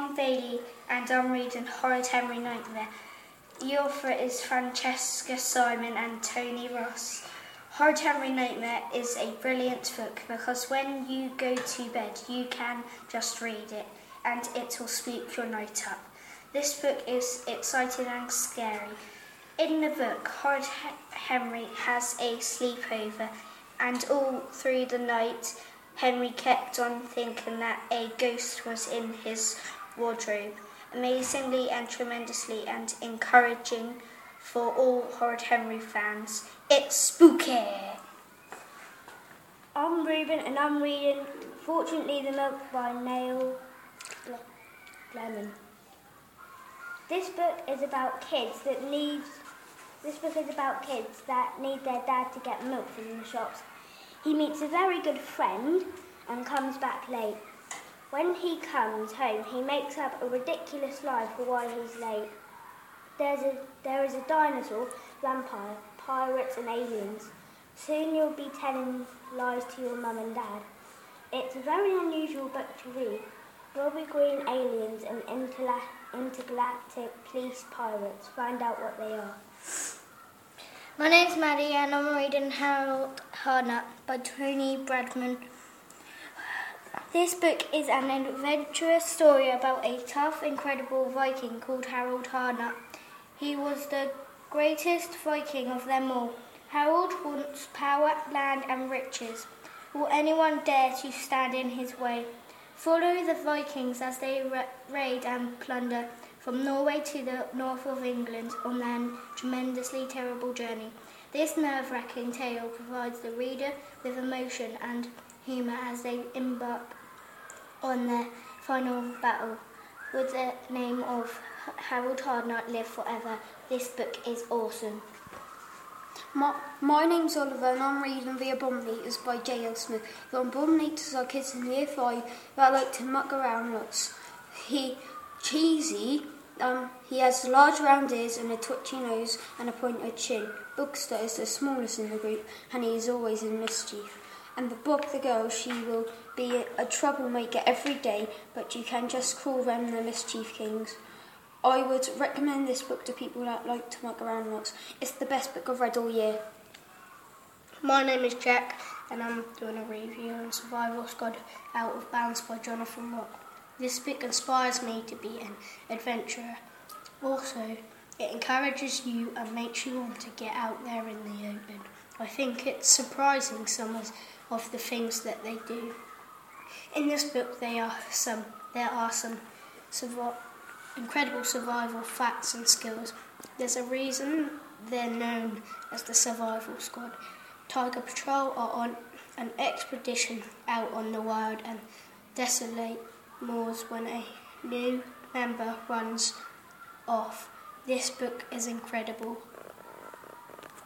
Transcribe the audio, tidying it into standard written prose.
Tom Bailey, and I'm reading Horrid Henry Nightmare. The author is Francesca Simon and Tony Ross. Horrid Henry Nightmare is a brilliant book because when you go to bed you can just read it and it will spook your night up. This book is exciting and scary. In the book, Horrid Henry has a sleepover, and all through the night Henry kept on thinking that a ghost was in his wardrobe. Amazingly and tremendously and encouraging for all Horrid Henry fans. It's spooky! I'm Ruben and I'm reading Fortunately the Milk by Neil Gaiman. This book is about kids that need their dad to get milk from the shops. He meets a very good friend and comes back late. When he comes home, he makes up a ridiculous lie for why he's late. There is a dinosaur, vampire, pirates and aliens. Soon you'll be telling lies to your mum and dad. It's a very unusual book to read. Bobby Green aliens and intergalactic police pirates. Find out what they are. My name's Maddie and I'm reading Harold Harnett by Tony Bradman. This book is an adventurous story about a tough, incredible Viking called Harold Harnett. He was the greatest Viking of them all. Harold wants power, land and riches. Will anyone dare to stand in his way? Follow the Vikings as they raid and plunder from Norway to the north of England on their tremendously terrible journey. This nerve-wracking tale provides the reader with emotion and humour as they embark on their final battle. Would the name of Harold Harnett live forever? This book is awesome. My name's Oliver and I'm reading The Abominators by J.L. Smith. The Abominators are kids in year 5 that like to muck around lots. He has large round ears and a twitchy nose and a pointed chin. Bugster is the smallest in the group and he is always in mischief. And the Bug the girl, she will be a troublemaker every day, but you can just call them the Mischief Kings. I would recommend this book to people that like to muck around lots. It's the best book I've read all year. My name is Jack and I'm doing a review on Survival Squad Out of Bounds by Jonathan Rock. This book inspires me to be an adventurer. Also, it encourages you and makes you want to get out there in the open. I think it's surprising some of the things that they do. In this book there are some incredible survival facts and skills. There's a reason they're known as the Survival Squad. Tiger Patrol are on an expedition out on the wild and desolate moors when a new member runs off. This book is incredible.